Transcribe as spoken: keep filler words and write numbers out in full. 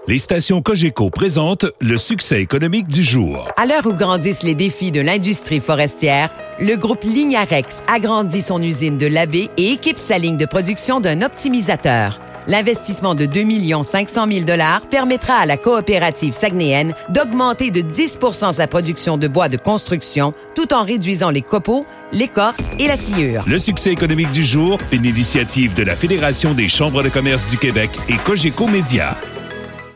Les stations Cogeco présentent le succès économique du jour. À l'heure où grandissent les défis de l'industrie forestière, le groupe Lignarex agrandit son usine de Labbé et équipe sa ligne de production d'un optimisateur. L'investissement de deux millions cinq cent mille dollars permettra à la coopérative saguenéenne d'augmenter de dix pour cent sa production de bois de construction tout en réduisant les copeaux, l'écorce et la sciure. Le succès économique du jour, une initiative de la Fédération des chambres de commerce du Québec et Cogeco Média.